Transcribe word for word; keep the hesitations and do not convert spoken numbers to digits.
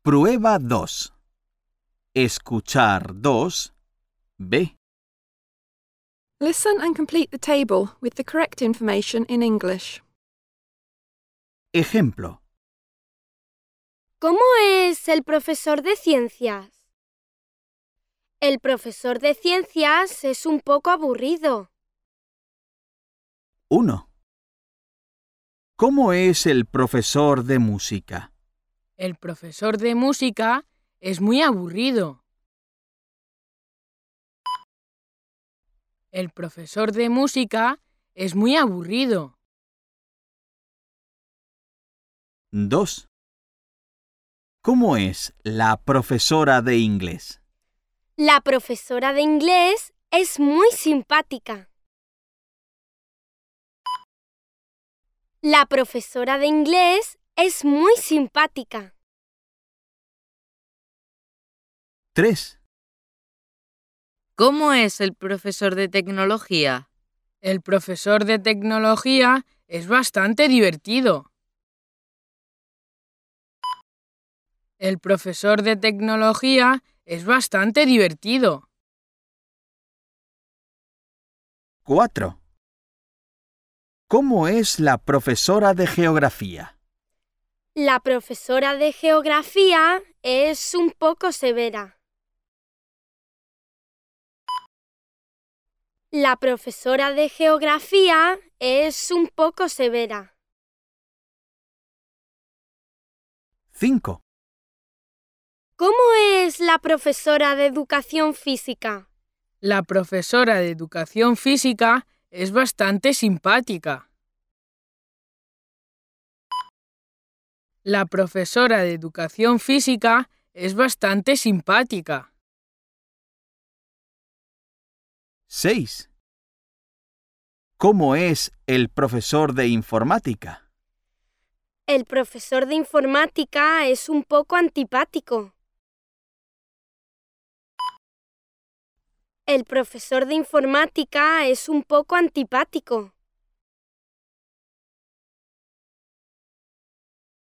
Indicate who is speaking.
Speaker 1: Prueba dos. Escuchar dos. B.
Speaker 2: Listen and complete the table with the correct information in English.
Speaker 1: Ejemplo.
Speaker 3: ¿Cómo es el profesor de ciencias? El profesor de ciencias es un poco aburrido.
Speaker 1: uno. ¿Cómo es el profesor de música?
Speaker 4: El profesor de música es muy aburrido. El profesor de música es muy aburrido.
Speaker 1: dos. ¿Cómo es la profesora de inglés?
Speaker 3: La profesora de inglés es muy simpática. La profesora de inglés es muy simpática.
Speaker 1: tres.
Speaker 5: ¿Cómo es el profesor de tecnología?
Speaker 4: El profesor de tecnología es bastante divertido. El profesor de tecnología es bastante divertido.
Speaker 1: cuatro. ¿Cómo es la profesora de geografía?
Speaker 3: La profesora de geografía es un poco severa. La profesora de geografía es un poco severa.
Speaker 1: cinco.
Speaker 3: ¿Cómo es la profesora de educación física?
Speaker 4: La profesora de educación física es bastante simpática. La profesora de educación física es bastante simpática.
Speaker 1: seis. ¿Cómo es el profesor de informática?
Speaker 3: El profesor de informática es un poco antipático. El profesor de informática es un poco antipático.